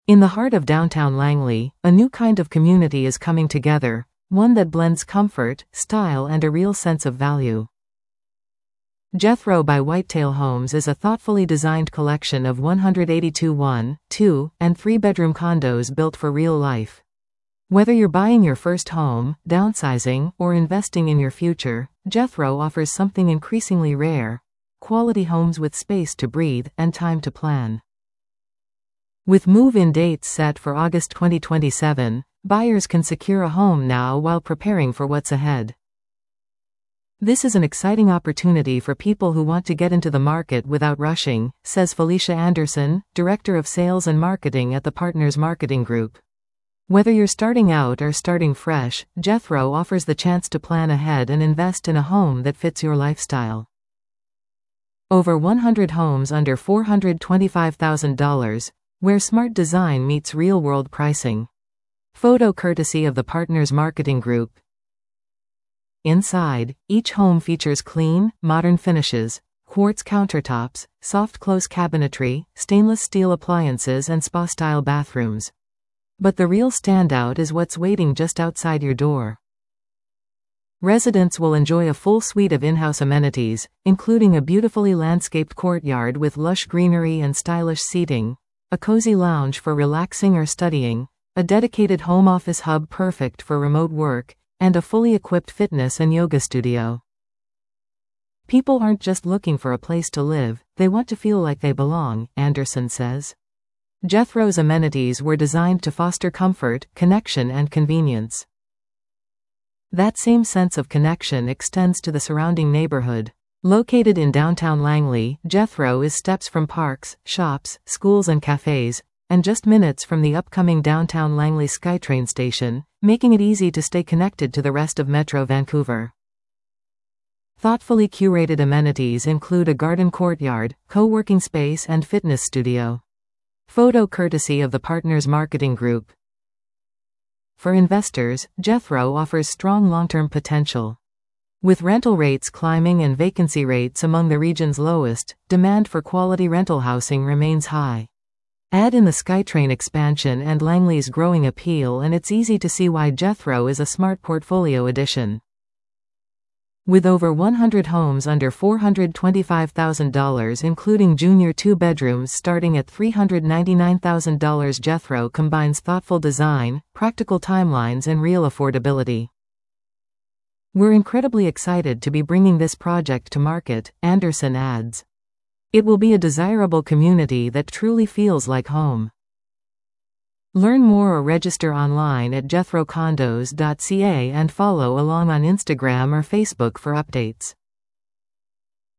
In the heart of downtown Langley, a new kind of community is coming together, one that blends comfort, style and a real sense of value. Jethro by Whitetail Homes is a thoughtfully designed collection of 182 one, two, and three-bedroom condos built for real life. Whether you're buying your first home, downsizing, or investing in your future, Jethro offers something increasingly rare: quality homes with space to breathe and time to plan. With move-in dates set for August 2027, buyers can secure a home now while preparing for what's ahead. This is an exciting opportunity for people who want to get into the market without rushing, says Felicia Anderson, Director of Sales and Marketing at the Partners Marketing Group. Whether you're starting out or starting fresh, Jethro offers the chance to plan ahead and invest in a home that fits your lifestyle. Over 100 homes under $425,000, where smart design meets real-world pricing. Photo courtesy of the Partners Marketing Group. Inside, each home features clean, modern finishes, quartz countertops, soft close cabinetry, stainless steel appliances and spa-style bathrooms. But the real standout is what's waiting just outside your door. Residents will enjoy a full suite of in-house amenities, including a beautifully landscaped courtyard with lush greenery and stylish seating, a cozy lounge for relaxing or studying, a dedicated home office hub perfect for remote work, and a fully equipped fitness and yoga studio. People aren't just looking for a place to live, they want to feel like they belong, Anderson says. Jethro's amenities were designed to foster comfort, connection and convenience. That same sense of connection extends to the surrounding neighborhood. Located in downtown Langley, Jethro is steps from parks, shops, schools and cafes, and just minutes from the upcoming downtown Langley SkyTrain station, making it easy to stay connected to the rest of Metro Vancouver. Thoughtfully curated amenities include a garden courtyard, co-working space and fitness studio. Photo courtesy of the Partners Marketing Group. For investors, Jethro offers strong long-term potential. With rental rates climbing and vacancy rates among the region's lowest, demand for quality rental housing remains high. Add in the SkyTrain expansion and Langley's growing appeal and it's easy to see why Jethro is a smart portfolio addition. With over 100 homes under $425,000 including junior 2-bedrooms starting at $399,000, Jethro combines thoughtful design, practical timelines and real affordability. We're incredibly excited to be bringing this project to market, Anderson adds. It will be a desirable community that truly feels like home. Learn more or register online at jethrocondos.ca and follow along on Instagram or Facebook for updates.